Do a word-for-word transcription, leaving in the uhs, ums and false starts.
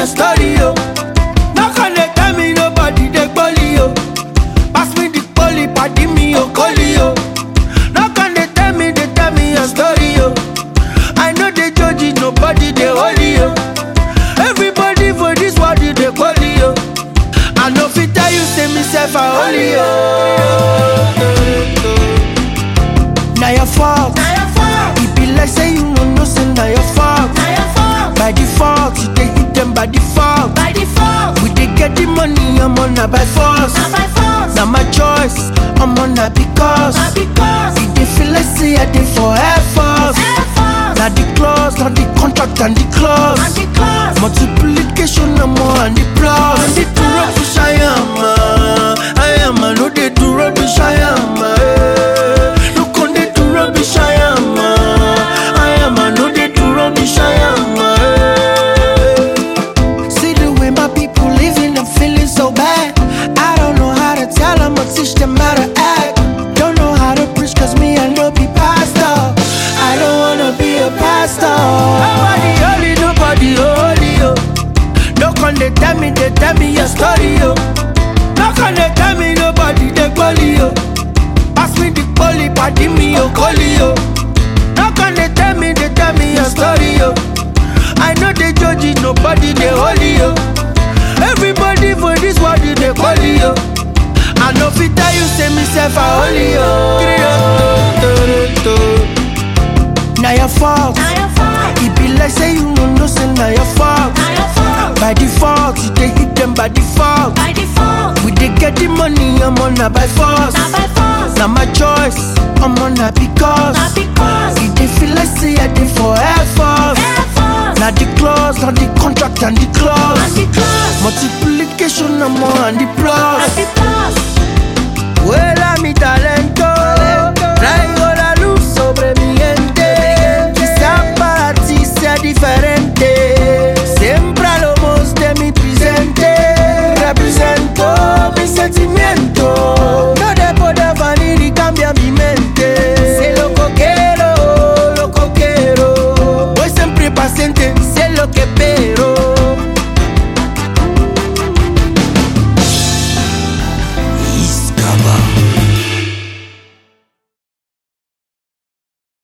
your story, yo. No can they tell me nobody they bully, yo. Pass me the poly, padi me, yo, collie, yo. No can they tell me, they tell me your story, yo. I know they judge it, nobody they holy, yo. Everybody for this world they bully, yo. I know if I tell you, say myself a holy, yo. Now your fault. Now your fault. It be like say you know no say now your fault. Now your fault. By default, you they hit them by default. By default. We they get the money, I'm on a by force. Now by force. Now my choice, I'm on a because. Now because. If they feel like say I did for Air Force. Air Force. Now the clause, not the contract and the clause. And the clause. Multiplication, no more and the plus. And the two rubbish I am, uh, I am, I know they do rubbish I am. Uh, look on they do rubbish I am, uh, I am, I know they do rubbish I am. Uh, see the way my people living, I'm feeling so bad. I don't know how to tell them or teach them how to act. Don't know how to preach cause me I know be pastor. I don't wanna be a pastor. Nobody holy, nobody holy, yo. No can they tell me, they tell me your story, yo. No can they tell me nobody they bully, yo. Pass me the poly, padi me, yo, collie, yo. No can they tell me, they tell me your story, yo. I know they judge it, nobody they holy, yo. Everybody for this world they bully, yo. I know if I tell you, say myself a holy, yo. Now your fault. Now your fault. It be like say you know no say now your fault. Now your fault. By default, you they hit them by default. By default. We they get the money, I'm on a by force. Now by force. Now my choice, I'm on a because. Now because. If they feel like say I did for Air Force. Air Force. Now the clause, now the contract and the clause. And the clause. Multiplication, no more and the plus. And the plus. Well, I'm it